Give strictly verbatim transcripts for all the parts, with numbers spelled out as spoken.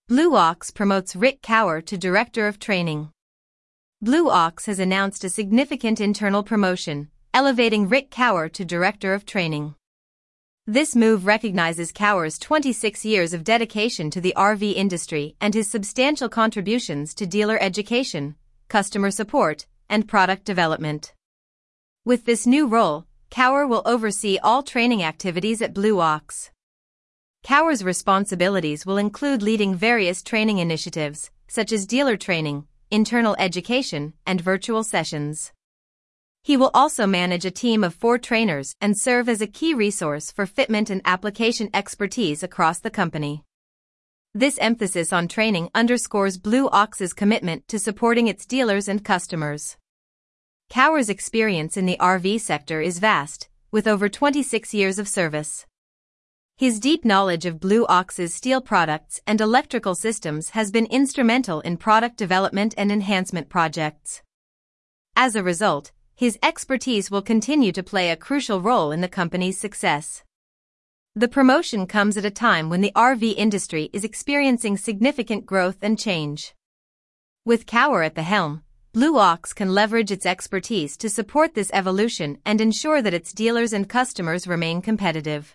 Blue Ox promotes Rick Cower to Director of Training. Blue Ox has announced a significant internal promotion, elevating Rick Cower to Director of Training. This move recognizes Cower's twenty-six years of dedication to the R V industry and his substantial contributions to dealer education, customer support, and product development. With this new role, Cower will oversee all training activities at Blue Ox. Cower's responsibilities will include leading various training initiatives, such as dealer training, internal education, and virtual sessions. He will also manage a team of four trainers and serve as a key resource for fitment and application expertise across the company. This emphasis on training underscores Blue Ox's commitment to supporting its dealers and customers. Cower's experience in the R V sector is vast, with over twenty-six years of service. His deep knowledge of Blue Ox's steel products and electrical systems has been instrumental in product development and enhancement projects. As a result, his expertise will continue to play a crucial role in the company's success. The promotion comes at a time when the R V industry is experiencing significant growth and change. With Cower at the helm, Blue Ox can leverage its expertise to support this evolution and ensure that its dealers and customers remain competitive.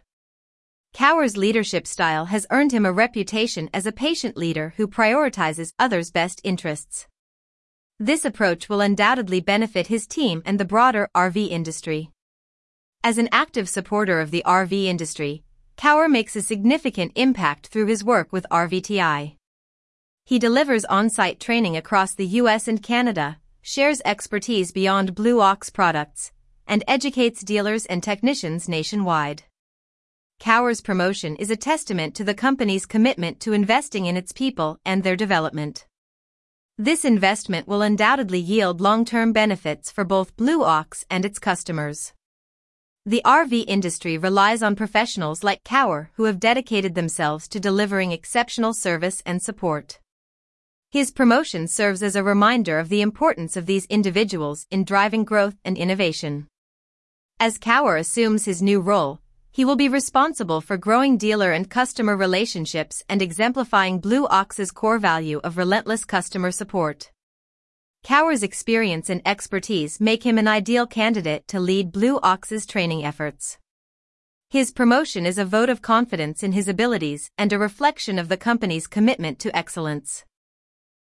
Cower's leadership style has earned him a reputation as a patient leader who prioritizes others' best interests. This approach will undoubtedly benefit his team and the broader R V industry. As an active supporter of the R V industry, Cower makes a significant impact through his work with R V T I. He delivers on-site training across the U S and Canada, shares expertise beyond Blue Ox products, and educates dealers and technicians nationwide. Cower's promotion is a testament to the company's commitment to investing in its people and their development. This investment will undoubtedly yield long-term benefits for both Blue Ox and its customers. The R V industry relies on professionals like Cower who have dedicated themselves to delivering exceptional service and support. His promotion serves as a reminder of the importance of these individuals in driving growth and innovation. As Cower assumes his new role, he will be responsible for growing dealer and customer relationships and exemplifying Blue Ox's core value of relentless customer support. Cower's experience and expertise make him an ideal candidate to lead Blue Ox's training efforts. His promotion is a vote of confidence in his abilities and a reflection of the company's commitment to excellence.